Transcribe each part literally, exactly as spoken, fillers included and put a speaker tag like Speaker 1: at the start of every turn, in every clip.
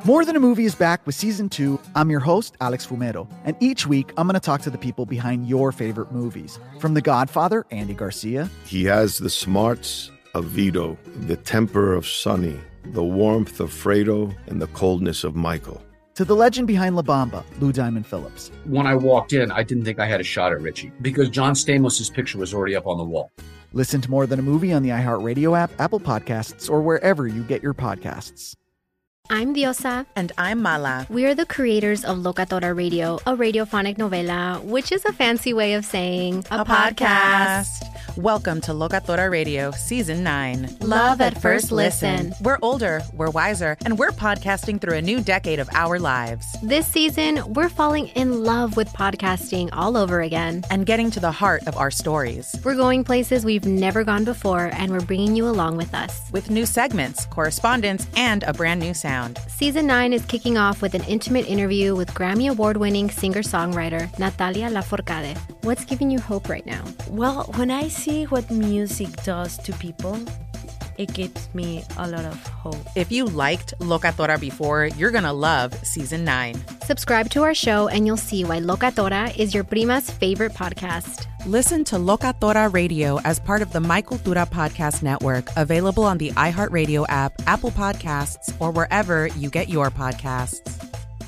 Speaker 1: More Than a Movie is back with Season two. I'm your host, Alex Fumero, and each week I'm going to talk to the people behind your favorite movies. From The Godfather, Andy Garcia.
Speaker 2: He has the smarts of Vito, the temper of Sonny, the warmth of Fredo, and the coldness of Michael.
Speaker 1: To the legend behind La Bamba, Lou Diamond Phillips.
Speaker 3: When I walked in, I didn't think I had a shot at Richie because John Stamos' picture was already up on the wall.
Speaker 1: Listen to More Than a Movie on the iHeartRadio app, Apple Podcasts, or wherever you get your podcasts.
Speaker 4: I'm Diosa.
Speaker 5: And I'm Mala.
Speaker 4: We are the creators of Locatora Radio, a radiophonic novela, which is a fancy way of saying
Speaker 5: a, a podcast. podcast. Welcome to Locatora Radio, Season nine.
Speaker 4: Love at first listen.
Speaker 5: We're older, we're wiser, and we're podcasting through a new decade of our lives.
Speaker 4: This season, we're falling in love with podcasting all over again.
Speaker 5: And getting to the heart of our stories.
Speaker 4: We're going places we've never gone before, and we're bringing you along with us.
Speaker 5: With new segments, correspondence, and a brand new sound.
Speaker 4: Season nine is kicking off with an intimate interview with Grammy Award-winning singer-songwriter Natalia Lafourcade. What's giving you hope right now?
Speaker 6: Well, when I see what music does to people, it gives me a lot of hope.
Speaker 5: If you liked Locatora before, you're going to love Season nine.
Speaker 4: Subscribe to our show and you'll see why Locatora is your prima's favorite podcast.
Speaker 5: Listen to Locatora Radio as part of the My Cultura Podcast Network, available on the iHeartRadio app, Apple Podcasts, or wherever you get your podcasts.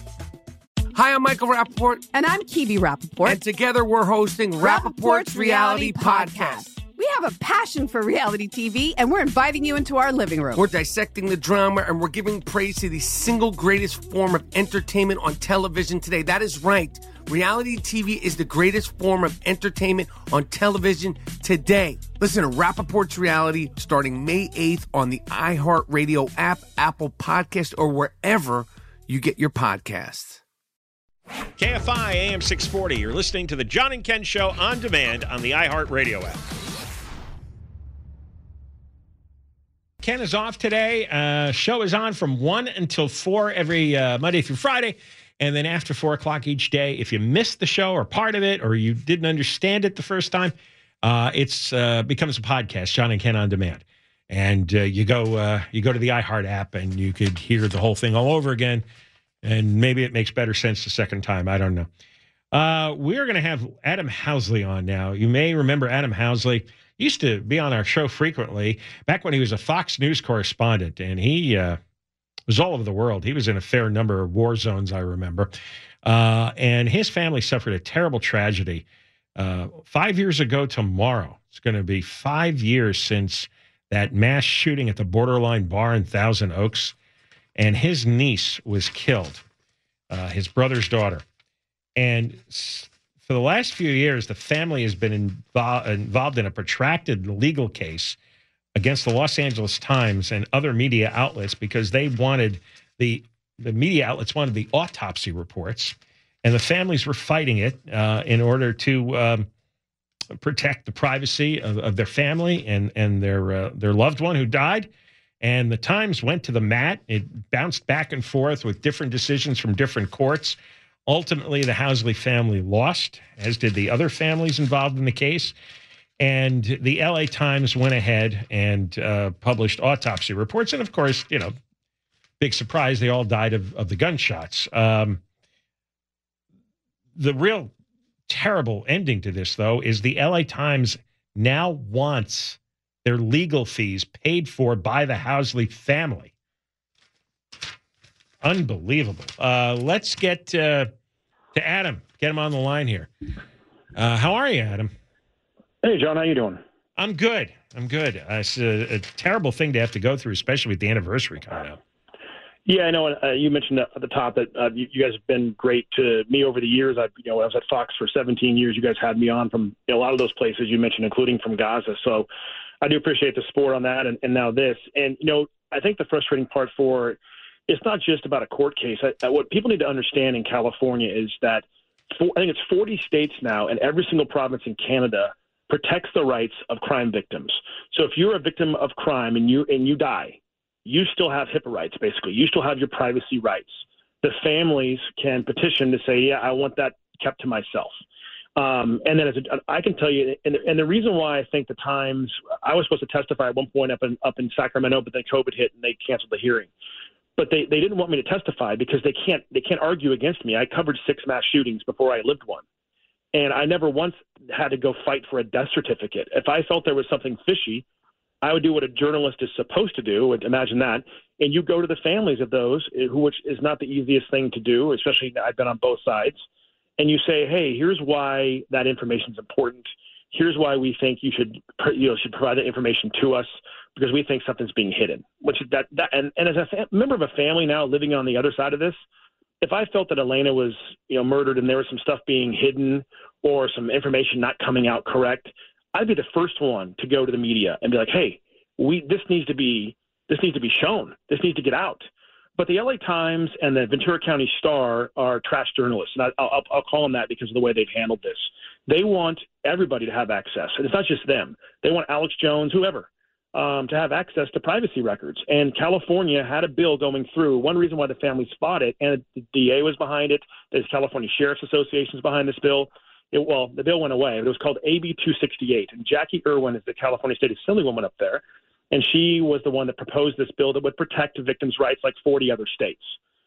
Speaker 7: Hi, I'm Michael Rappaport.
Speaker 8: And I'm Kibi Rappaport.
Speaker 7: And together we're hosting Rappaport's Reality Podcast.
Speaker 8: We have a passion for reality T V, and we're inviting you into our living room.
Speaker 7: We're dissecting the drama, and we're giving praise to the single greatest form of entertainment on television today. That is right. Reality T V is the greatest form of entertainment on television today. Listen to Rappaport's Reality starting May eighth on the iHeartRadio app, Apple Podcast, or wherever you get your podcasts.
Speaker 9: K F I A M six forty. You're listening to the John and Ken Show on demand on the iHeartRadio app. Ken is off today. Uh, show is on from one until four every uh, Monday through Friday. And then after four o'clock each day, if you missed the show or part of it, or you didn't understand it the first time, uh, it's uh, becomes a podcast, John and Ken on Demand. And uh, you go uh, you go to the iHeart app and you could hear the whole thing all over again. And maybe it makes better sense the second time. I don't know. Uh, we're going to have Adam Housley on now. You may remember Adam Housley. He used to be on our show frequently back when he was a Fox News correspondent. And he uh, was all over the world. He was in a fair number of war zones, I remember. Uh, and his family suffered a terrible tragedy. Uh, five years ago tomorrow, it's going to be five years since that mass shooting at the Borderline Bar in Thousand Oaks. And his niece was killed, uh, his brother's daughter. And for the last few years, the family has been invo- involved in a protracted legal case against the Los Angeles Times and other media outlets because they wanted the the media outlets wanted the autopsy reports, and the families were fighting it uh, in order to um, protect the privacy of, of their family and and their uh, their loved one who died. And the Times went to the mat. It bounced back and forth with different decisions from different courts. Ultimately, the Housley family lost, as did the other families involved in the case. And the L A Times went ahead and uh, published autopsy reports. And, of course, you know, big surprise, they all died of, of the gunshots. Um, the real terrible ending to this, though, is the L A Times now wants their legal fees paid for by the Housley family. Unbelievable. Uh, let's get uh, to Adam. Get him on the line here. Uh, how are you, Adam?
Speaker 10: Hey, John. How you doing?
Speaker 9: I'm good. I'm good. Uh, it's a, a terrible thing to have to go through, especially with the anniversary coming up.
Speaker 10: Yeah, I know. Uh, you mentioned at the top that uh, you, you guys have been great to me over the years. I, you know, I was at Fox for seventeen years. You guys had me on from you know, a lot of those places you mentioned, including from Gaza. So I do appreciate the support on that, and, and now this. And, you know, I think the frustrating part for it's not just about a court case. I, I, what people need to understand in California is that for, I think it's forty states now, and every single province in Canada protects the rights of crime victims. So if you're a victim of crime and you and you die, you still have HIPAA rights, basically. You still have your privacy rights. The families can petition to say, yeah, I want that kept to myself. Um, and then as a, I can tell you, and, and the reason why I think the Times, I was supposed to testify at one point up in, up in Sacramento, but then COVID hit and they canceled the hearing. but they, they didn't want me to testify because they can't they can't argue against me. I covered six mass shootings before I lived one, and I never once had to go fight for a death certificate. If I felt there was something fishy, I would do what a journalist is supposed to do. Imagine that. And you go to the families of those, who, which is not the easiest thing to do, especially I've been on both sides. And you say, hey, here's why that information is important. Here's why we think you should, you know, should provide that information to us because we think something's being hidden. Which is that, that and, and as a fa- member of a family now living on the other side of this, if I felt that Elena was, you know, murdered and there was some stuff being hidden or some information not coming out correct, I'd be the first one to go to the media and be like, hey, we this needs to be this needs to be shown. This needs to get out. But the L A Times and the Ventura County Star are trash journalists, and I, I'll, I'll call them that because of the way they've handled this. They want everybody to have access, and it's not just them. They want Alex Jones, whoever, um, to have access to privacy records. And California had a bill going through. One reason why the families fought it, and the D A was behind it, there's California Sheriff's Association is behind this bill. It, well, the bill went away. It was called A B two sixty-eight, and Jackie Irwin is the California State Assemblywoman up there, and she was the one that proposed this bill that would protect victims' rights like forty other states.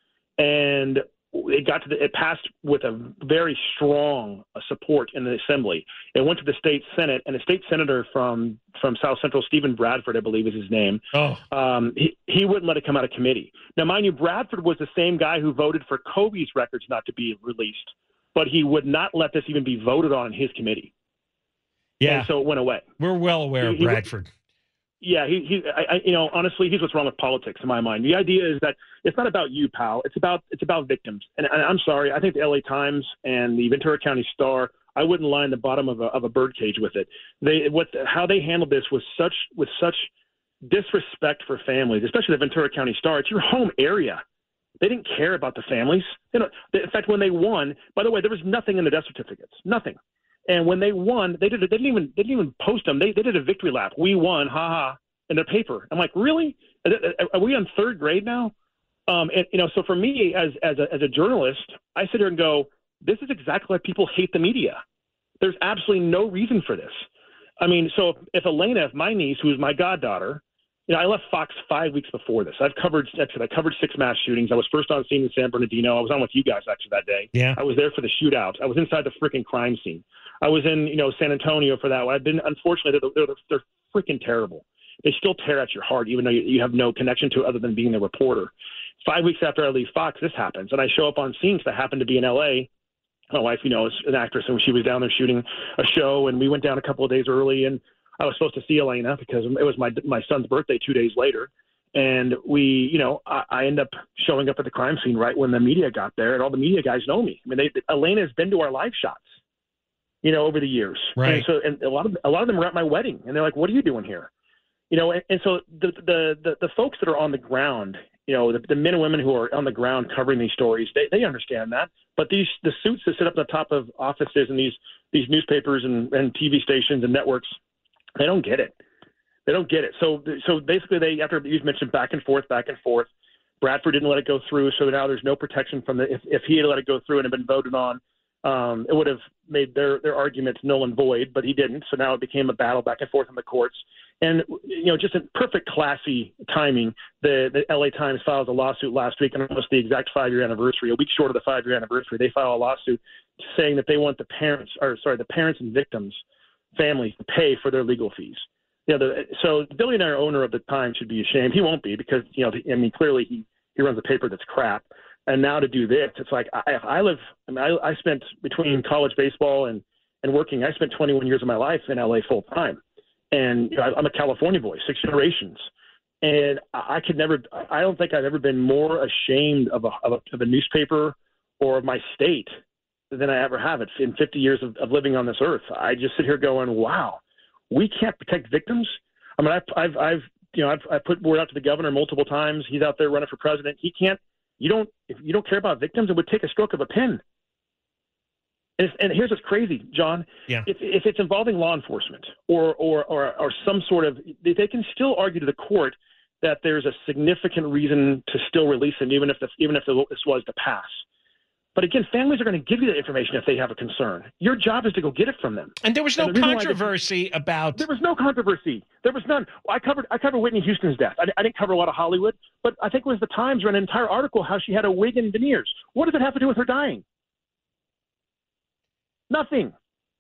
Speaker 10: And it got to the, it passed with a very strong uh, support in the Assembly. It went to the state Senate, and a state senator from from South Central, Stephen Bradford, I believe is his name.
Speaker 9: Oh,
Speaker 10: um, he he wouldn't let it come out of committee. Now, mind you, Bradford was the same guy who voted for Kobe's records not to be released, but he would not let this even be voted on in his committee.
Speaker 9: yeah.
Speaker 10: And so it went away.
Speaker 9: We're well aware
Speaker 10: He-
Speaker 9: of
Speaker 10: he-
Speaker 9: Bradford.
Speaker 10: Yeah, he, he I, I, you know, honestly, here's what's wrong with politics in my mind. The idea is that it's not about you, pal. It's about it's about victims. And, and I'm sorry, I think the L A Times and the Ventura County Star, I wouldn't line the bottom of a of a birdcage with it. They what how they handled this was such with such disrespect for families, especially the Ventura County Star. It's your home area. They didn't care about the families. You know, they, in fact, when they won, by the way, there was nothing in the death certificates, nothing. And when they won, they did. They didn't even. They didn't even post them. They they did a victory lap. We won, ha ha, in their paper. I'm like, really? Are we on third grade now? Um, and you know, so for me, as as a as a journalist, I sit here and go, this is exactly why people hate the media. There's absolutely no reason for this. I mean, so if, if Elena, if my niece, who's my goddaughter, you know, I left Fox five weeks before this. I've covered, actually, I covered six mass shootings. I was first on scene in San Bernardino. I was on with you guys actually that day.
Speaker 9: Yeah.
Speaker 10: I was there for the shootout. I was inside the freaking crime scene. I was in, you know, San Antonio for that one. I've been, unfortunately, they're, they're, they're freaking terrible. They still tear at your heart, even though you, you have no connection to it other than being the reporter. Five weeks after I leave Fox, this happens. And I show up on scene because I happen to be in L A. My wife, you know, is an actress, and she was down there shooting a show, and we went down a couple of days early, and I was supposed to see Elena because it was my my son's birthday two days later. And we, you know, I, I end up showing up at the crime scene right when the media got there, and all the media guys know me. I mean, they, Elena has been to our live shots, you know, over the years.
Speaker 9: Right.
Speaker 10: And so, and a lot of a lot of them were at my wedding, and they're like, "What are you doing here?" You know, and, and so the, the the the folks that are on the ground, you know, the, the men and women who are on the ground covering these stories, they they understand that. But these the suits that sit up at the top of offices and these these newspapers and, and T V stations and networks, they don't get it. They don't get it. So so basically, they after you mentioned back and forth, back and forth. Bradford didn't let it go through, so now there's no protection from the. If, if he had let it go through and had been voted on, um, it would have made their their arguments null and void. But he didn't, so now it became a battle back and forth in the courts. And you know, just in perfect classy timing, the the L A Times files a lawsuit last week, and almost the exact five year anniversary, a week short of the five year anniversary, they file a lawsuit saying that they want the parents, or sorry, the parents and victims' families to pay for their legal fees. You know, the, so the billionaire owner of the Times should be ashamed. He won't be because, you know, I mean, clearly he, he runs a paper that's crap. And now to do this, it's like I, I live, I mean, I, I spent between college baseball and, and working, I spent twenty-one years of my life in L A full time. And you know, I'm a California boy, six generations. And I could never, I don't think I've ever been more ashamed of a, of a, of a newspaper or of my state than I ever have. It's in fifty years of, of living on this earth. I just sit here going, wow. We can't protect victims. I mean, I've, I've, I've, you know, I've, I've put word out to the governor multiple times. He's out there running for president. He can't. You don't. If you don't care about victims, it would take a stroke of a pen. And, it's, and here's what's crazy, John.
Speaker 9: Yeah.
Speaker 10: If, if it's involving law enforcement or, or, or, or some sort of, they, they can still argue to the court that there's a significant reason to still release him, even if the, even if the, this was to pass. But again, families are going to give you that information if they have a concern. Your job is to go get it from them.
Speaker 9: And there was no
Speaker 10: And the reason why
Speaker 9: controversy about.
Speaker 10: There was no controversy. There was none. Well, I covered I covered Whitney Houston's death. I, I didn't cover a lot of Hollywood, but I think it was the Times ran an entire article how she had a wig and veneers. What does it have to do with her dying? Nothing.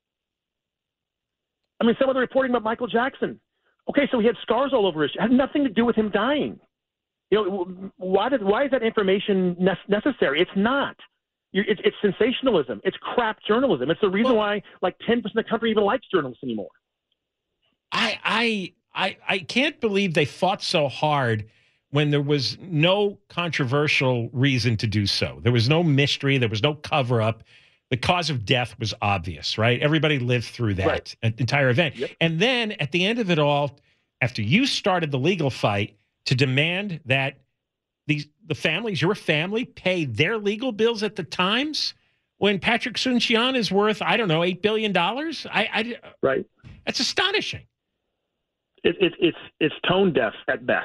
Speaker 10: I mean, some of the reporting about Michael Jackson. Okay, so he had scars all over his. It had nothing to do with him dying. You know, why did why is that information ne- necessary? It's not. You're, it's, it's sensationalism. It's crap journalism. It's the reason why like ten percent of the country even likes journalists anymore.
Speaker 9: I I I I can't believe they fought so hard when there was no controversial reason to do so. There was no mystery. There was no cover up. The cause of death was obvious, right? Everybody lived through that right. entire event. Yep. And then at the end of it all, after you started the legal fight to demand that these the families, your family, pay their legal bills at the Times, when Patrick Soon-Shiong is worth, I don't know, eight billion dollars? I, I,
Speaker 10: right.
Speaker 9: That's astonishing.
Speaker 10: It, it, it's it's tone deaf at best.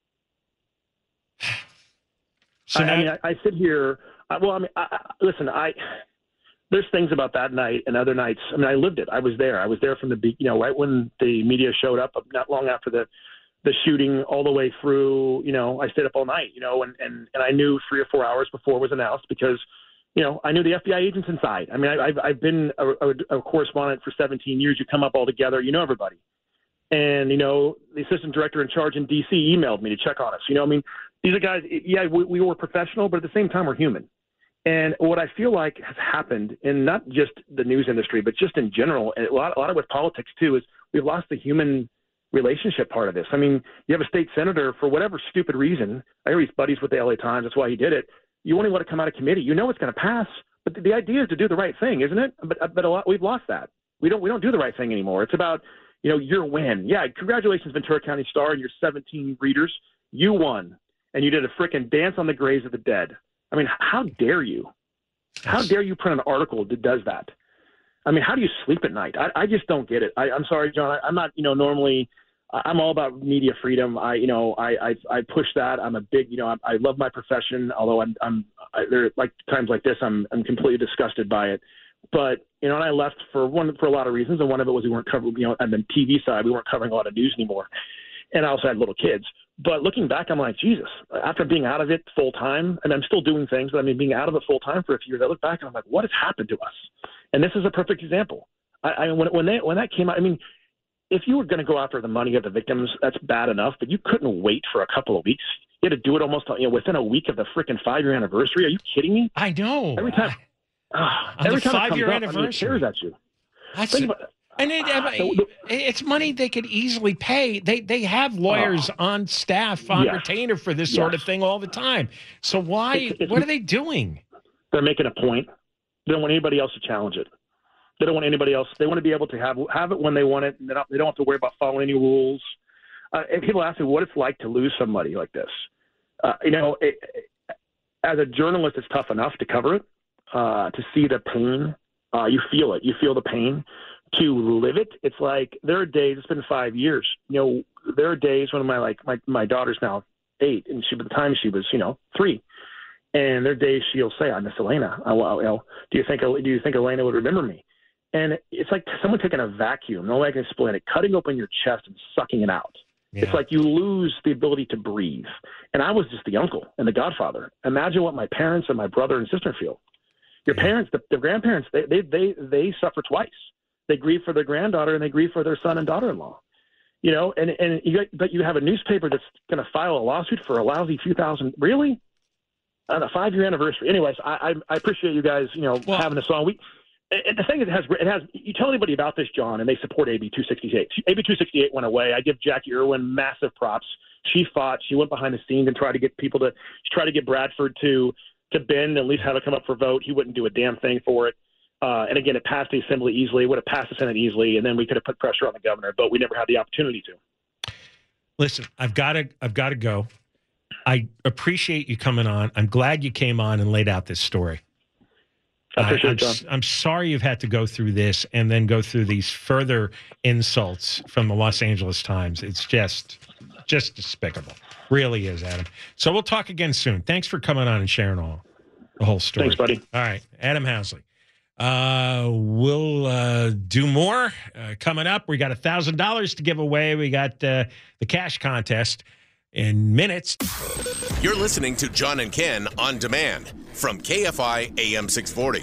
Speaker 9: So
Speaker 10: I,
Speaker 9: now,
Speaker 10: I mean, I, I sit here. I, well, I mean, I, I, listen, I there's things about that night and other nights. I mean, I lived it. I was there. I was there from the be- you know right when the media showed up, not long after the the shooting, all the way through. You know, I stayed up all night. You know, and and and I knew three or four hours before it was announced because, you know, I knew the F B I agents inside. I mean, I, I've I've been a, a, a correspondent for seventeen years. You come up all together. You know everybody. And, you know, the assistant director in charge in D C emailed me to check on us. You know, I mean, these are guys, yeah, we, we were professional, but at the same time, we're human. And what I feel like has happened in not just the news industry, but just in general, and a lot, a lot of with politics too, is we've lost the human relationship part of this. I mean, you have a state senator for whatever stupid reason. I hear he's buddies with the L A Times. That's why he did it. You won't even let it come out of committee. You know it's going to pass. But the, the idea is to do the right thing, isn't it? But, but a lot, we've lost that. We don't, we don't do the right thing anymore. It's about, you know, your win. Yeah, congratulations, Ventura County Star, and your seventeen readers. You won, and you did a frickin' dance on the graves of the dead. I mean, how dare you? How dare you print an article that does that? I mean, how do you sleep at night? I, I just don't get it. I, I'm sorry, John. I, I'm not, you know, normally I'm all about media freedom. I, you know, I, I, I push that. I'm a big, you know, I, I love my profession. Although I'm, I'm, I, there like times like this, I'm, I'm completely disgusted by it. But, you know, and I left for one, for a lot of reasons. And one of it was we weren't covering, you know, on the T V side, we weren't covering a lot of news anymore. And I also had little kids. But looking back, I'm like, Jesus, after being out of it full time, and I'm still doing things, but I mean, being out of it full time for a few years, I look back and I'm like, what has happened to us? And this is a perfect example. I, I when, when they, when that came out, I mean, if you were going to go after the money of the victims, that's bad enough, but you couldn't wait for a couple of weeks. You had to do it almost, you know, within a week of the freaking five year anniversary. Are you kidding me?
Speaker 9: I know.
Speaker 10: Every time. Uh,
Speaker 9: On
Speaker 10: every
Speaker 9: the
Speaker 10: time
Speaker 9: five year
Speaker 10: up,
Speaker 9: anniversary.
Speaker 10: I mean, it tears at you.
Speaker 9: That's
Speaker 10: Think about,
Speaker 9: and it,
Speaker 10: uh,
Speaker 9: it's money they could easily pay. They they have lawyers uh, on staff, on
Speaker 10: yes,
Speaker 9: retainer for this
Speaker 10: yes.
Speaker 9: sort of thing all the time. So why?
Speaker 10: It's, it's,
Speaker 9: what are they doing?
Speaker 10: They're making a point. They don't want anybody else to challenge it. They don't want anybody else. They want to be able to have have it when they want it. And they don't, they don't have to worry about following any rules. Uh, and people ask me what it's like to lose somebody like this. Uh, you know, it, as a journalist, it's tough enough to cover it, uh, to see the pain. Uh, you feel it. You feel the pain. To live it, it's like there are days. It's been five years. You know, there are days when my like my my daughter's now eight, and she by the time she was you know three, and there are days she'll say, "I miss Elena." I, well, you know, do you think do you think Elena would remember me? And it's like someone taking a vacuum. No way I can explain it. Cutting open your chest and sucking it out. Yeah. It's like you lose the ability to breathe. And I was just the uncle and the godfather. Imagine what my parents and my brother and sister feel. Your yeah. parents, the, the grandparents, they, they they they suffer twice. They grieve for their granddaughter and they grieve for their son and daughter-in-law. You know, and and you got, but you have a newspaper that's going to file a lawsuit for a lousy few thousand. Really? On a five-year anniversary. Anyways, I, I I appreciate you guys, you know, well, having this on. We. And the thing is, it has, it has, you tell anybody about this, John, and they support A B two sixty-eight. A B two sixty-eight went away. I give Jackie Irwin massive props. She fought. She went behind the scenes and tried to get people to try to get Bradford to to bend and at least have it come up for vote. He wouldn't do a damn thing for it. Uh, and again, it passed the Assembly easily. It would have passed the Senate easily, and then we could have put pressure on the governor, but we never had the opportunity to.
Speaker 9: Listen, I've got to, I've got to go. I appreciate you coming on. I'm glad you came on and laid out this story.
Speaker 10: I appreciate
Speaker 9: I'm,
Speaker 10: it, John.
Speaker 9: I'm sorry you've had to go through this and then go through these further insults from the Los Angeles Times. It's just, just despicable. Really is, Adam. So we'll talk again soon. Thanks for coming on and sharing all. the whole story.
Speaker 10: Thanks, buddy.
Speaker 9: All right, Adam Housley. Uh, we'll uh, do more uh, coming up. We got a thousand dollars to give away. We got uh, the cash contest in minutes.
Speaker 11: You're listening to John and Ken on demand from K F I A M six forty.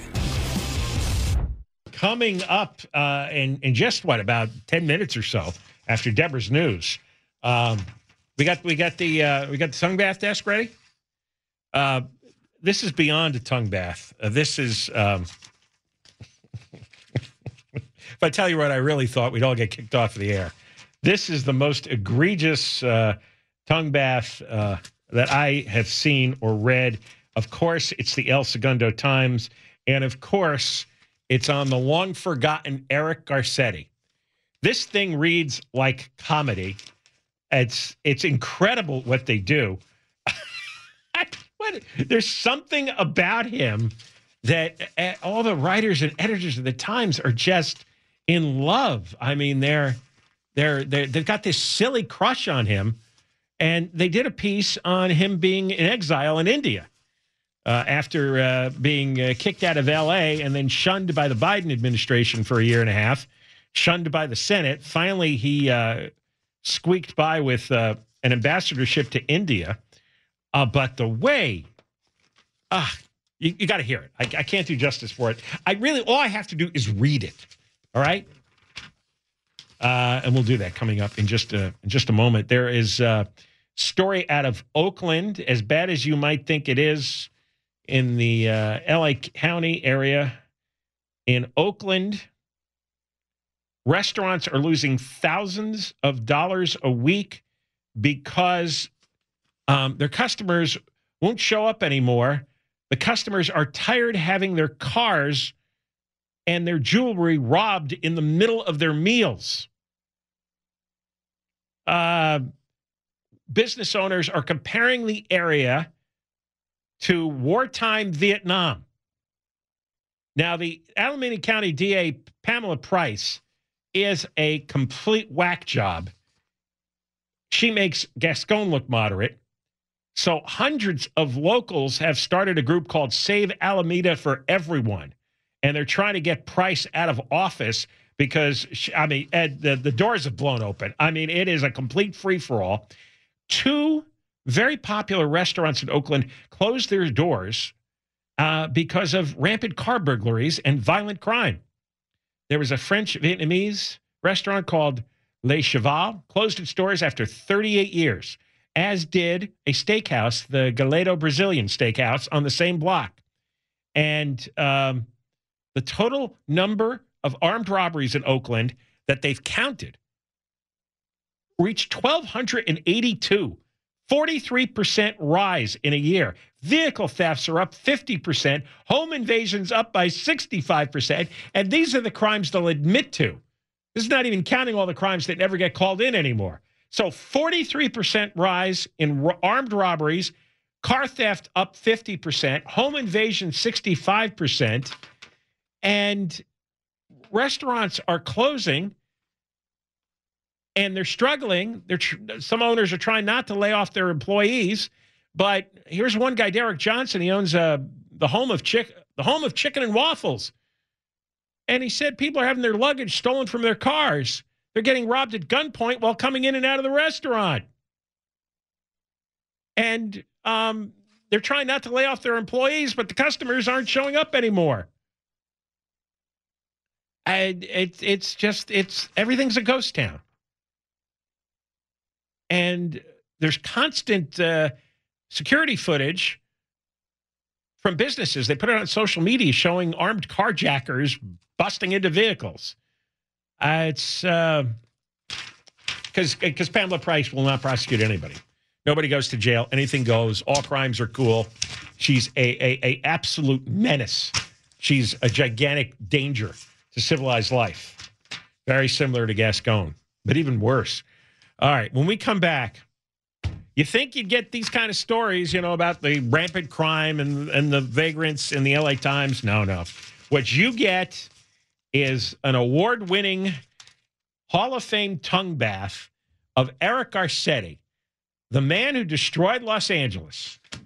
Speaker 9: Coming up uh, in in just what about ten minutes or so after Deborah's news, um, we got we got the uh, we got the tongue bath desk ready. Uh, this is beyond a tongue bath. Uh, this is. Um, If I tell you what I really thought, we'd all get kicked off the air. This is the most egregious uh, tongue bath uh, that I have seen or read. Of course, it's the El Segundo Times. And of course, it's on the long-forgotten Eric Garcetti. This thing reads like comedy. It's it's incredible what they do. what, there's something about him that uh, all the writers and editors of the Times are just in love. I mean, they're they're they they've got this silly crush on him, and they did a piece on him being in exile in India uh, after uh, being uh, kicked out of L A and then shunned by the Biden administration for a year and a half, shunned by the Senate. Finally, he uh, squeaked by with uh, an ambassadorship to India. Uh, but the way, ah, uh, you, you got to hear it. I, I can't do justice for it. I really, all I have to do is read it. All right, uh, and we'll do that coming up in just a in just a moment. There is a story out of Oakland, as bad as you might think it is, in the uh, L A County area. In Oakland, restaurants are losing thousands of dollars a week because um, their customers won't show up anymore. The customers are tired having their cars and their jewelry robbed in the middle of their meals. Uh, business owners are comparing the area to wartime Vietnam. Now, the Alameda County D A, Pamela Price, is a complete whack job. She makes Gascon look moderate. So hundreds of locals have started a group called Save Alameda for Everyone. And they're trying to get Price out of office because, she, I mean, Ed, the, the doors have blown open. I mean, it is a complete free-for-all. Two very popular restaurants in Oakland closed their doors uh, because of rampant car burglaries and violent crime. There was a French-Vietnamese restaurant called Le Cheval, closed its doors after thirty-eight years, as did a steakhouse, the Galeto Brazilian Steakhouse, on the same block. And um, the total number of armed robberies in Oakland that they've counted reached one thousand two hundred eighty-two, forty-three percent rise in a year. Vehicle thefts are up fifty percent, home invasions up by sixty-five percent, and these are the crimes they'll admit to. This is not even counting all the crimes that never get called in anymore. So forty-three percent rise in ro- armed robberies, car theft up fifty percent, home invasion sixty-five percent, and restaurants are closing and they're struggling. They're tr- some owners are trying not to lay off their employees, but here's one guy, Derek Johnson. He owns uh, the home of chick, the home of Chicken and Waffles, and he said people are having their luggage stolen from their cars. They're getting robbed at gunpoint while coming in and out of the restaurant, and um, they're trying not to lay off their employees, but the customers aren't showing up anymore. And it's it's just it's everything's a ghost town. And there's constant uh, security footage from businesses. They put it on social media showing armed carjackers busting into vehicles. Uh, it's because uh, because Pamela Price will not prosecute anybody. Nobody goes to jail. Anything goes. All crimes are cool. She's a a, a absolute menace. She's a gigantic danger to civilized life. Very similar to Gascon, but even worse. All right, when we come back, you think you'd get these kind of stories, you know, about the rampant crime and, and the vagrants in the L A Times? No, no. What you get is an award-winning Hall of Fame tongue bath of Eric Garcetti, the man who destroyed Los Angeles.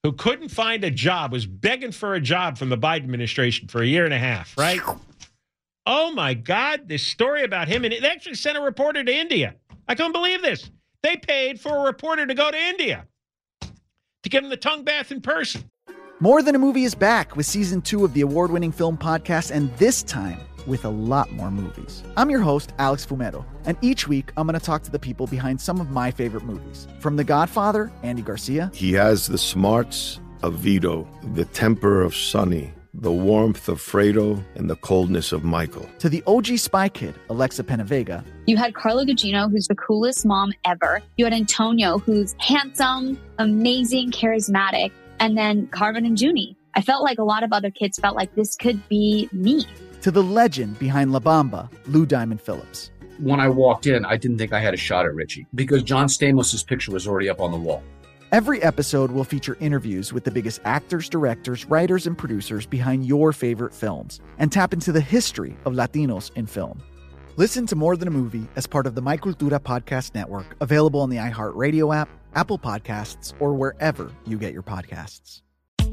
Speaker 9: who couldn't find a job, was begging for a job from the Biden administration for a year and a half, right? Oh, my God, this story about him. And they actually sent a reporter to India. I couldn't believe this. They paid for a reporter to go to India to give him the tongue bath in person.
Speaker 1: More Than a Movie is back with season two of the award-winning film podcast, and this time with a lot more movies. I'm your host, Alex Fumero, and each week I'm going to talk to the people behind some of my favorite movies. From The Godfather, Andy Garcia.
Speaker 2: He has the smarts of Vito, the temper of Sonny, the warmth of Fredo, and the coldness of Michael.
Speaker 1: To the O G Spy Kid, Alexa Penavega.
Speaker 12: You had Carla Gugino, who's the coolest mom ever. You had Antonio, who's handsome, amazing, charismatic. And then Carmen and Junie. I felt like a lot of other kids felt like this could be me.
Speaker 1: To the legend behind La Bamba, Lou Diamond Phillips.
Speaker 3: When I walked in, I didn't think I had a shot at Richie because John Stamos' picture was already up on the wall.
Speaker 1: Every episode will feature interviews with the biggest actors, directors, writers, and producers behind your favorite films and tap into the history of Latinos in film. Listen to More Than a Movie as part of the My Cultura Podcast Network, available on the iHeartRadio app, Apple Podcasts, or wherever you get your podcasts.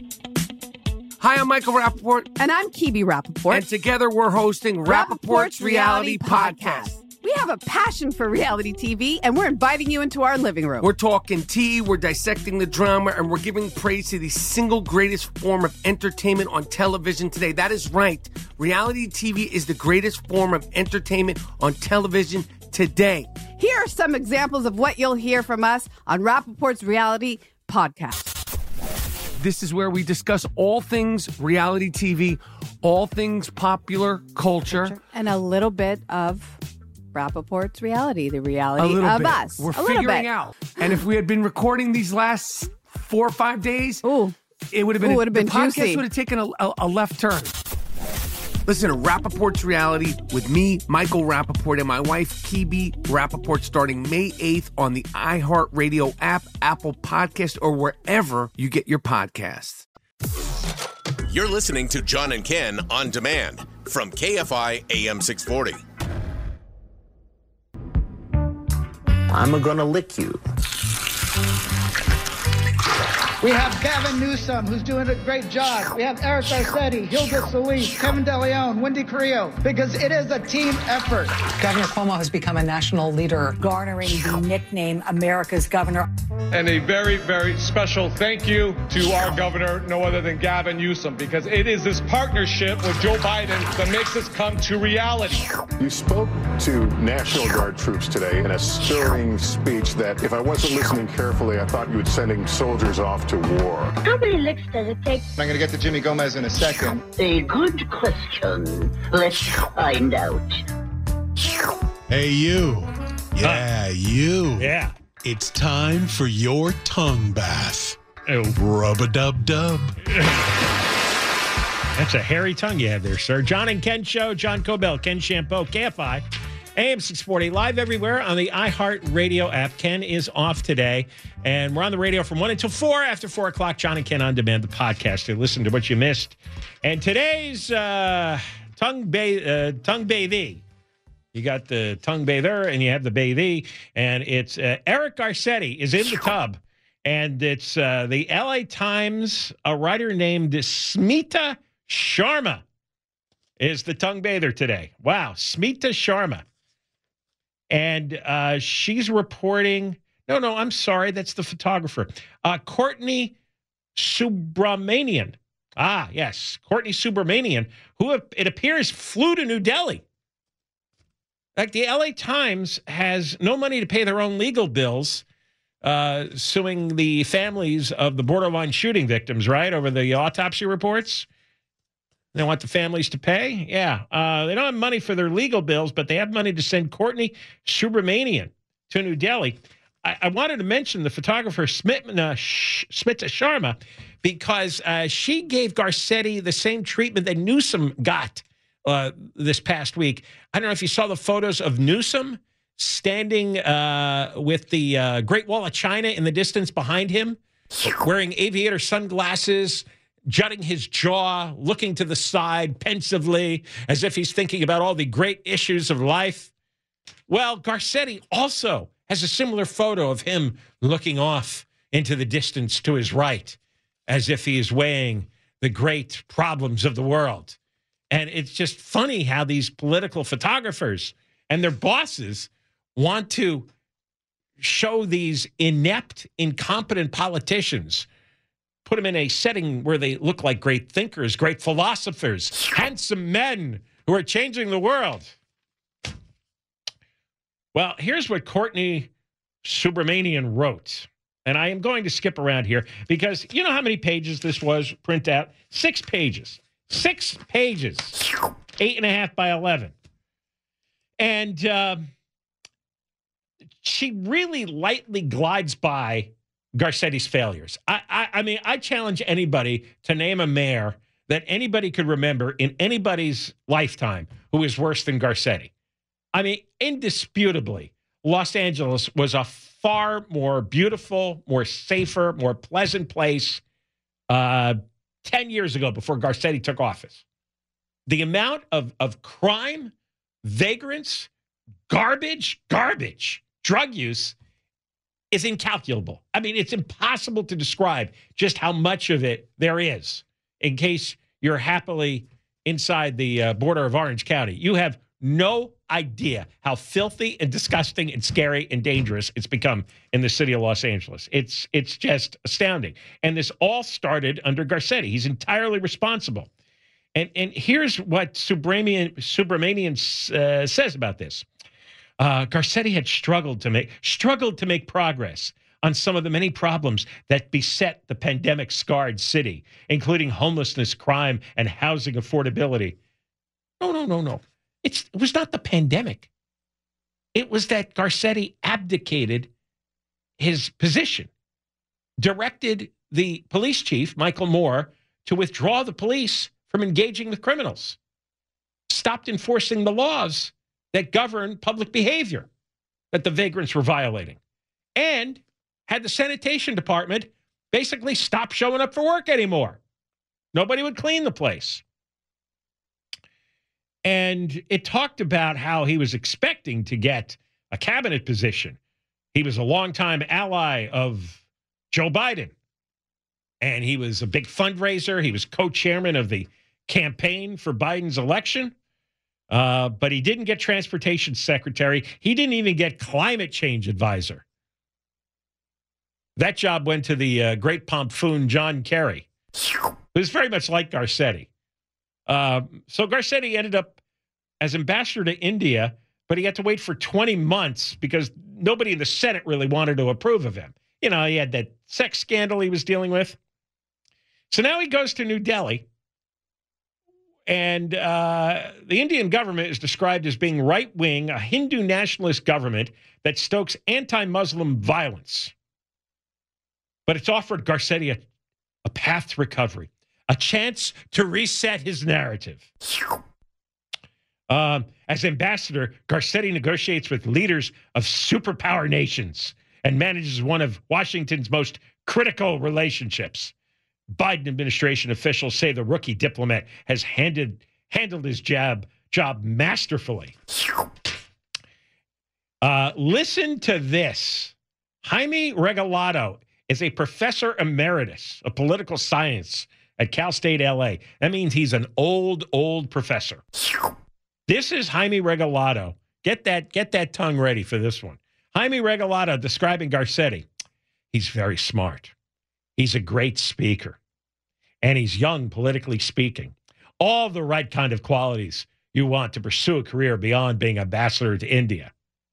Speaker 7: Hi, I'm Michael Rappaport.
Speaker 8: And I'm Kibi Rappaport.
Speaker 7: And together we're hosting Rappaport's,
Speaker 8: Rappaport's
Speaker 7: Reality,
Speaker 8: Reality
Speaker 7: Podcast.
Speaker 8: Podcast. We have a passion for reality T V, and we're inviting you into our living room.
Speaker 7: We're talking tea, we're dissecting the drama, and we're giving praise to the single greatest form of entertainment on television today. That is right. Reality T V is the greatest form of entertainment on television today.
Speaker 8: Here are some examples of what you'll hear from us on Rappaport's Reality Podcast.
Speaker 7: This is where we discuss all things reality T V, all things popular culture.
Speaker 8: And a little bit of Rappaport's reality, the reality of
Speaker 7: bit.
Speaker 8: us.
Speaker 7: We're
Speaker 8: a
Speaker 7: figuring out. And if we had been recording these last four or five days,
Speaker 8: Ooh.
Speaker 7: it would have been,
Speaker 8: Ooh, would have been
Speaker 7: the podcast
Speaker 8: juicy.
Speaker 7: would have taken a, a, a left turn. Listen to Rappaport's Reality with me, Michael Rappaport, and my wife, Kibi Rappaport, starting May eighth on the iHeartRadio app, Apple Podcast, or wherever you get your podcasts.
Speaker 11: You're listening to John and Ken on demand from K F I A M six forty.
Speaker 13: I'm gonna lick you.
Speaker 14: We have Gavin Newsom, who's doing a great job. We have Eric Garcetti, Hilda Solis, Kevin DeLeon, Wendy Carrillo, because it is a team effort.
Speaker 15: Governor Cuomo has become a national leader, garnering the nickname America's Governor.
Speaker 16: And a very, very special thank you to our governor, no other than Gavin Newsom, because it is this partnership with Joe Biden that makes this come to reality.
Speaker 17: You spoke to National Guard troops today in a stirring speech that, if I wasn't listening carefully, I thought you were sending soldiers off to war.
Speaker 18: How many licks does it take?
Speaker 19: I'm going to get to Jimmy Gomez in a second.
Speaker 18: A good question. Let's find out.
Speaker 20: Hey, you. Yeah,
Speaker 9: uh,
Speaker 20: you.
Speaker 9: Yeah.
Speaker 20: It's time for your tongue bath.
Speaker 9: Oh.
Speaker 20: Rub-a-dub-dub.
Speaker 9: That's a hairy tongue you have there, sir. John and Ken Show. John Cobell, Ken Shampoo, K F I. A M six forty, live everywhere on the iHeartRadio app. Ken is off today, and we're on the radio from one until four. After four o'clock, John and Ken On Demand, the podcast, to listen to what you missed. And today's uh, tongue ba- uh, tongue bathee. You got the tongue bather, and you have the bathee, and it's uh, Eric Garcetti is in the tub, and it's uh, the L A Times, a writer named Smita Sharma is the tongue bather today. Wow, Smita Sharma. And uh, she's reporting, no, no, I'm sorry, that's the photographer. Uh, Courtney Subramanian. Ah, yes, Courtney Subramanian, who it appears flew to New Delhi. Like the L A Times has no money to pay their own legal bills, uh, suing the families of the borderline shooting victims, right, over the autopsy reports. They want the families to pay? Yeah. Uh, they don't have money for their legal bills, but they have money to send Courtney Subramanian to New Delhi. I, I wanted to mention the photographer Smita, Smita Sharma because uh, she gave Garcetti the same treatment that Newsom got uh, this past week. I don't know if you saw the photos of Newsom standing uh, with the uh, Great Wall of China in the distance behind him, wearing aviator sunglasses, jutting his jaw, looking to the side pensively, as if he's thinking about all the great issues of life. Well, Garcetti also has a similar photo of him looking off into the distance to his right. as if he is weighing the great problems of the world. And it's just funny how these political photographers and their bosses want to show these inept, incompetent politicians, put them in a setting where they look like great thinkers, great philosophers, handsome men who are changing the world. Well, here's what Courtney Subramanian wrote. And I am going to skip around here because you know how many pages this was print out? Six pages. Six pages. Eight and a half by eleven. And uh, she really lightly glides by Garcetti's failures. I, I, I mean, I challenge anybody to name a mayor that anybody could remember in anybody's lifetime who is worse than Garcetti. I mean, indisputably, Los Angeles was a far more beautiful, more safer, more pleasant place uh, ten years ago before Garcetti took office. The amount of, of crime, vagrants, garbage, garbage, drug use is incalculable. I mean, it's impossible to describe just how much of it there is in case you're happily inside the uh, border of Orange County. You have no idea how filthy and disgusting and scary and dangerous it's become in the city of Los Angeles. It's it's just astounding. And this all started under Garcetti. He's entirely responsible. And and here's what Subramanian, Subramanian uh, says about this. Uh, Garcetti had struggled to make struggled to make progress on some of the many problems that beset the pandemic-scarred city, including homelessness, crime, and housing affordability. No, no, no, no. It's, it was not the pandemic. It was that Garcetti abdicated his position, directed the police chief, Michael Moore, to withdraw the police from engaging with criminals, stopped enforcing the laws that govern public behavior that the vagrants were violating, and had the sanitation department basically stop showing up for work anymore. Nobody would clean the place. And it talked about how he was expecting to get a cabinet position. He was a longtime ally of Joe Biden. And he was a big fundraiser. He was co-chairman of the campaign for Biden's election. Uh, but he didn't get transportation secretary. He didn't even get climate change advisor. That job went to the uh, great pompoon John Kerry, who was very much like Garcetti. Uh, so Garcetti ended up as ambassador to India, but he had to wait for twenty months because nobody in the Senate really wanted to approve of him. You know, he had that sex scandal he was dealing with. So now he goes to New Delhi, and uh, the Indian government is described as being right-wing, a Hindu nationalist government that stokes anti-Muslim violence. But it's offered Garcetti a, a path to recovery, a chance to reset his narrative. Um, as ambassador, Garcetti negotiates with leaders of superpower nations and manages one of Washington's most critical relationships. Biden administration officials say the rookie diplomat has handed, handled his job, job masterfully. Uh, listen to this. Jaime Regalado is a professor emeritus of political science at Cal State L A. That means he's an old, old professor. This is Jaime Regalado. Get that, get that tongue ready for this one. Jaime Regalado describing Garcetti. He's very smart. He's a great speaker. And he's young, politically speaking. All the right kind of qualities you want to pursue a career beyond being ambassador to India.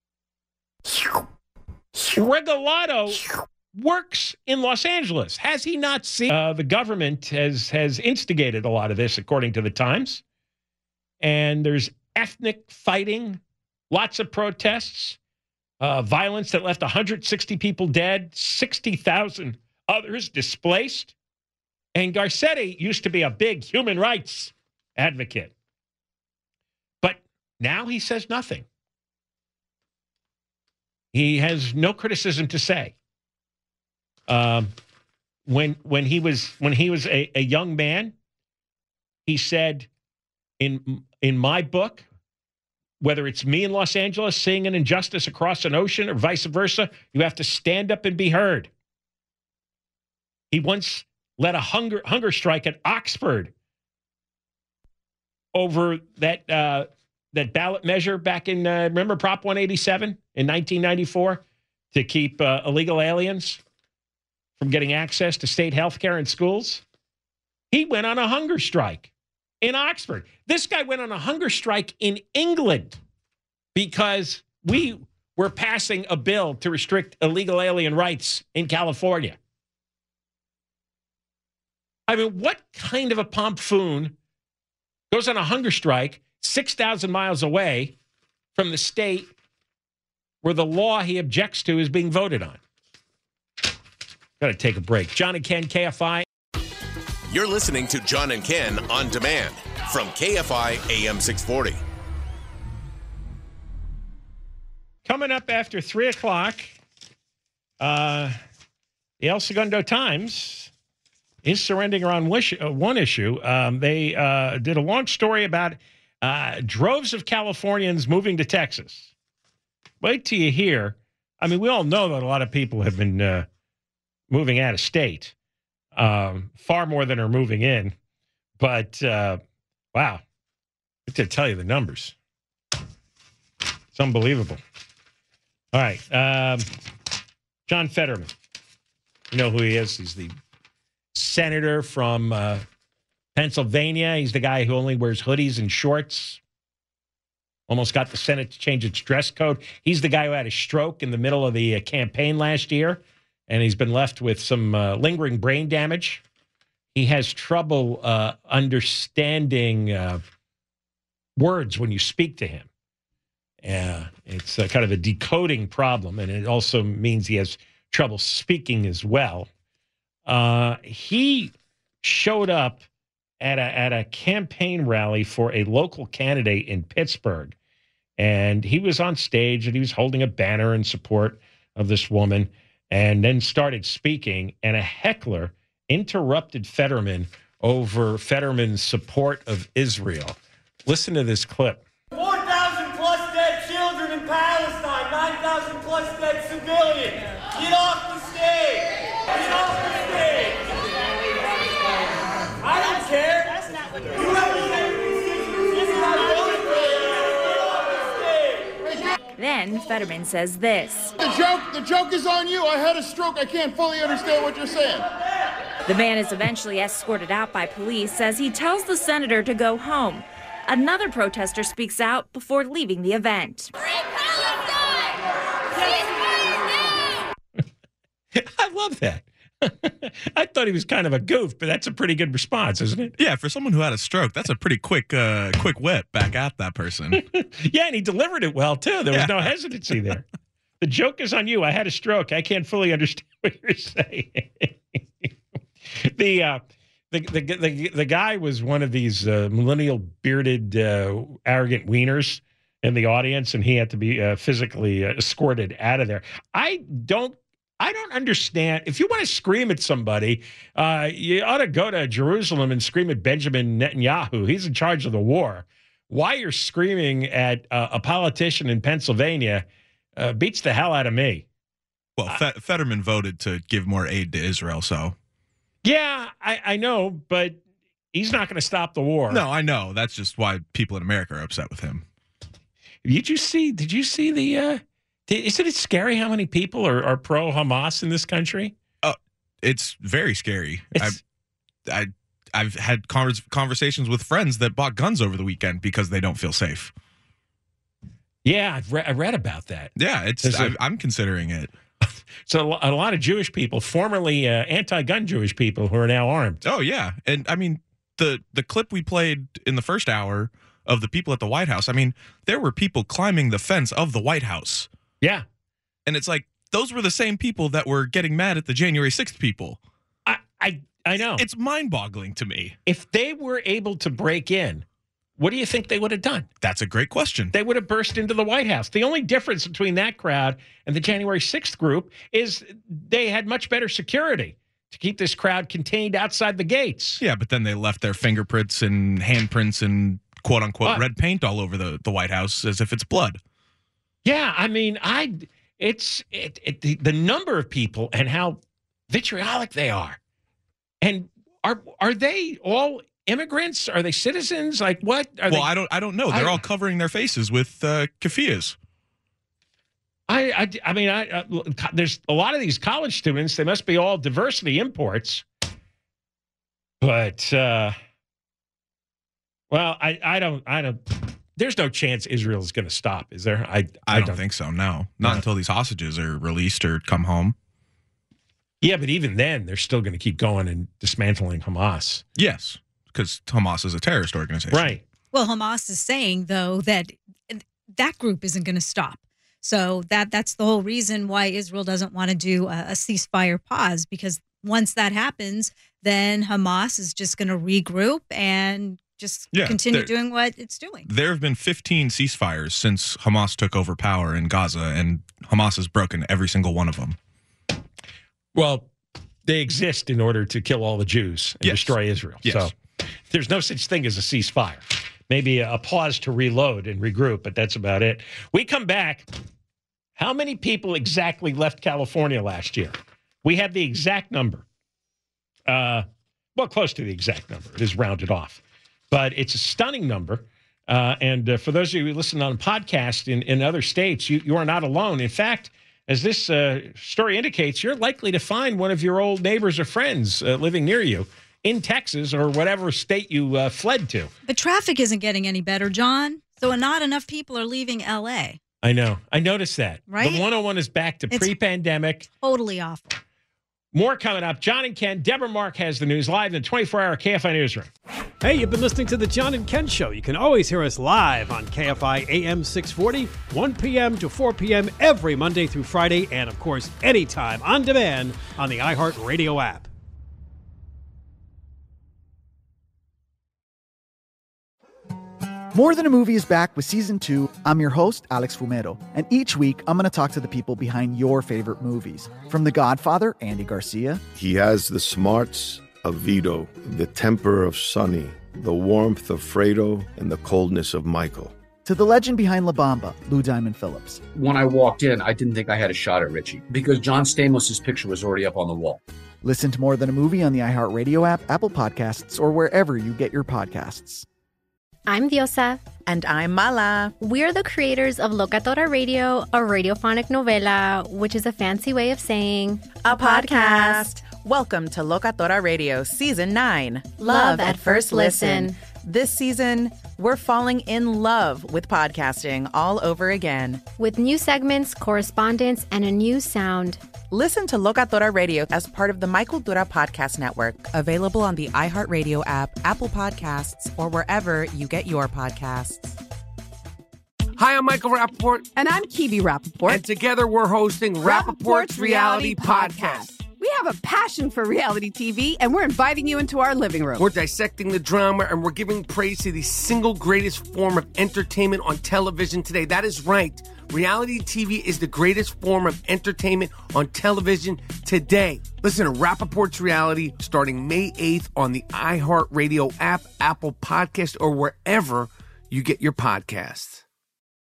Speaker 9: Regalado works in Los Angeles. Has he not seen? Uh, the government has, has instigated a lot of this, according to the Times. And there's ethnic fighting, lots of protests, uh, violence that left one hundred sixty people dead, sixty thousand others displaced. And Garcetti used to be a big human rights advocate. But now he says nothing. He has no criticism to say. Um, when when he was when he was a, a young man, he said, in in my book, whether it's me in Los Angeles seeing an injustice across an ocean or vice versa, you have to stand up and be heard. He once led a hunger hunger strike at Oxford over that uh, that ballot measure back in, uh, remember Prop one eighty-seven in nineteen ninety-four to keep uh, illegal aliens from getting access to state health care and schools? He went on a hunger strike in Oxford. This guy went on a hunger strike in England because we were passing a bill to restrict illegal alien rights in California. I mean, what kind of a pompoon goes on a hunger strike six thousand miles away from the state where the law he objects to is being voted on? Got to take a break. John and Ken, K F I.
Speaker 11: You're listening to John and Ken on demand from K F I A M six forty.
Speaker 9: Coming up after three o'clock, uh, the El Segundo Times is surrendering around one issue. Um, they uh, did a long story about uh, droves of Californians moving to Texas. Wait till you hear. I mean, we all know that a lot of people have been uh, moving out of state, um, far more than are moving in. But, uh, wow, I have to tell you the numbers. It's unbelievable. All right. Um, John Fetterman. You know who he is. He's the senator from uh, Pennsylvania. He's the guy who only wears hoodies and shorts. Almost got the Senate to change its dress code. He's the guy who had a stroke in the middle of the uh, campaign last year, and he's been left with some uh, lingering brain damage. He has trouble uh, understanding uh, words when you speak to him. Uh, it's uh, kind of a decoding problem, and it also means he has trouble speaking as well. Uh, he showed up at a, at a campaign rally for a local candidate in Pittsburgh, and he was on stage, and he was holding a banner in support of this woman, and then started speaking, and a heckler interrupted Fetterman over Fetterman's support of Israel. Listen to this clip.
Speaker 21: four thousand plus dead children in Palestine, nine thousand plus dead civilians. Get off the stage. Get off the stage. I don't care. That's not what you're saying. This is not what.
Speaker 22: Then Fetterman says this.
Speaker 23: The joke, the joke is on you. I had a stroke. I can't fully understand what you're saying.
Speaker 22: The man is eventually escorted out by police as he tells the senator to go home. Another protester speaks out before leaving the event.
Speaker 9: I love that. I thought he was kind of a goof, but that's a pretty good response, isn't it?
Speaker 24: Yeah, for someone who had a stroke, that's a pretty quick uh, quick whip back at that person.
Speaker 9: Yeah, and he delivered it well, too. There was
Speaker 24: Yeah.
Speaker 9: no hesitancy there. The joke is on you. I had a stroke. I can't fully understand what you're saying. the, uh, the, the, the, the guy was one of these uh, millennial bearded, uh, arrogant wieners in the audience, and he had to be uh, physically uh, escorted out of there. I don't I don't understand. If you want to scream at somebody, uh, you ought to go to Jerusalem and scream at Benjamin Netanyahu. He's in charge of the war. Why you're screaming at uh, a politician in Pennsylvania uh, beats the hell out of me.
Speaker 24: Well, Fe- Fetterman voted to give more aid to Israel, so.
Speaker 9: Yeah, I, I know, but he's not going to stop the war.
Speaker 24: No, I know. That's just why people in America are upset with him.
Speaker 9: Did you see? Did you see the? Uh, did, isn't it scary how many people are, are pro Hamas in this country?
Speaker 24: Oh, it's very scary. I've, I, I've had convers- conversations with friends that bought guns over the weekend because they don't feel safe.
Speaker 9: Yeah, I've re- I read about that.
Speaker 24: Yeah, it's.
Speaker 9: A,
Speaker 24: I, I'm considering it.
Speaker 9: So a lot of Jewish people, formerly uh, anti-gun Jewish people, who are now armed.
Speaker 24: Oh yeah, and I mean the the clip we played in the first hour of the people at the White House. I mean, there were people climbing the fence of the White House.
Speaker 9: Yeah.
Speaker 24: And it's like, those were the same people that were getting mad at the January sixth people.
Speaker 9: I I, I know.
Speaker 24: It's mind-boggling to me.
Speaker 9: If they were able to break in, what do you think they would have done?
Speaker 24: That's a great question.
Speaker 9: They would have burst into the White House. The only difference between that crowd and the January sixth group is they had much better security to keep this crowd contained outside the gates.
Speaker 24: Yeah, but then they left their fingerprints and handprints and quote-unquote
Speaker 9: what?
Speaker 24: red paint all over the, the White House as if it's blood.
Speaker 9: Yeah, I mean, I it's it, it, the, the number of people and how vitriolic they are. And are are they all immigrants? Are they citizens? Like what? Are
Speaker 24: well,
Speaker 9: they,
Speaker 24: I don't I don't know. They're
Speaker 9: I,
Speaker 24: all covering their faces with uh, keffiyehs.
Speaker 9: I, I, I mean, I, uh, there's a lot of these college students. They must be all diversity imports. But, uh, well, I, I don't, I don't, there's no chance Israel is going to stop, is there? I,
Speaker 24: I, I don't, don't think so, no. Not no. until these hostages are released or come home.
Speaker 9: Yeah, but even then, they're still going to keep going and dismantling Hamas.
Speaker 24: Yes, because Hamas is a terrorist organization.
Speaker 9: Right.
Speaker 4: Well, Hamas is saying, though, that that group isn't going to stop. So that that's the whole reason why Israel doesn't want to do a, a ceasefire pause, because once that happens, then Hamas is just going to regroup and just yeah, continue there, doing what it's doing.
Speaker 24: There have been fifteen ceasefires since Hamas took over power in Gaza, and Hamas has broken every single one of them.
Speaker 9: Well, they exist in order to kill all the Jews and
Speaker 24: yes.
Speaker 9: destroy Israel.
Speaker 24: Yes.
Speaker 9: So there's no such thing as a ceasefire. Maybe a pause to reload and regroup, but that's about it. We come back. How many people exactly left California last year? We have the exact number. Uh, well, close to the exact number. It is rounded off. But it's a stunning number. Uh, and uh, for those of you who listen on a podcast in, in other states, you, you are not alone. In fact, as this uh, story indicates, you're likely to find one of your old neighbors or friends uh, living near you in Texas or whatever state you uh, fled to.
Speaker 4: But traffic isn't getting any better, John. So not enough people are leaving L A.
Speaker 9: I know. I noticed that.
Speaker 4: Right?
Speaker 9: The one oh one is back to
Speaker 4: it's
Speaker 9: pre-pandemic.
Speaker 4: Totally awful.
Speaker 9: More coming up. John and Ken. Deborah Mark has the news live in the twenty-four hour K F I newsroom.
Speaker 5: Hey, you've been listening to the John and Ken Show. You can always hear us live on K F I A M six forty, one p.m. to four p.m. every Monday through Friday, and of course, anytime on demand on the iHeartRadio app.
Speaker 1: More Than a Movie is back with season two. I'm your host, Alex Fumero, and each week I'm going to talk to the people behind your favorite movies. From The Godfather, Andy Garcia.
Speaker 2: He has the smarts of Vito, the temper of Sonny, the warmth of Fredo, and the coldness of Michael.
Speaker 1: To the legend behind La Bamba, Lou Diamond Phillips.
Speaker 3: When I walked in, I didn't think I had a shot at Richie because John Stamos' picture was already up on the wall.
Speaker 1: Listen to More Than a Movie on the iHeartRadio app, Apple Podcasts, or wherever you get your podcasts.
Speaker 6: I'm Diosa.
Speaker 10: And I'm Mala.
Speaker 6: We're the creators of Locatora Radio, a radiophonic novela, which is a fancy way of saying
Speaker 10: a podcast. Welcome to Locatora Radio Season nine.
Speaker 6: Love, love at first listen. listen.
Speaker 10: This season, we're falling in love with podcasting all over again.
Speaker 6: With new segments, correspondence, and a new sound.
Speaker 10: Listen to Locatora Radio as part of the My Cultura Podcast Network. Available on the iHeartRadio app, Apple Podcasts, or wherever you get your podcasts.
Speaker 7: Hi, I'm Michael Rappaport.
Speaker 8: And I'm Kibi Rappaport.
Speaker 7: And together we're hosting Rappaport's, Rappaport's Reality, Reality Podcast. Podcast.
Speaker 8: We have a passion for reality T V, and we're inviting you into our living room.
Speaker 7: We're dissecting the drama, and we're giving praise to the single greatest form of entertainment on television today. That is right. Reality T V is the greatest form of entertainment on television today. Listen to Rappaport's Reality starting May eighth on the iHeartRadio app, Apple Podcast, or wherever you get your podcasts.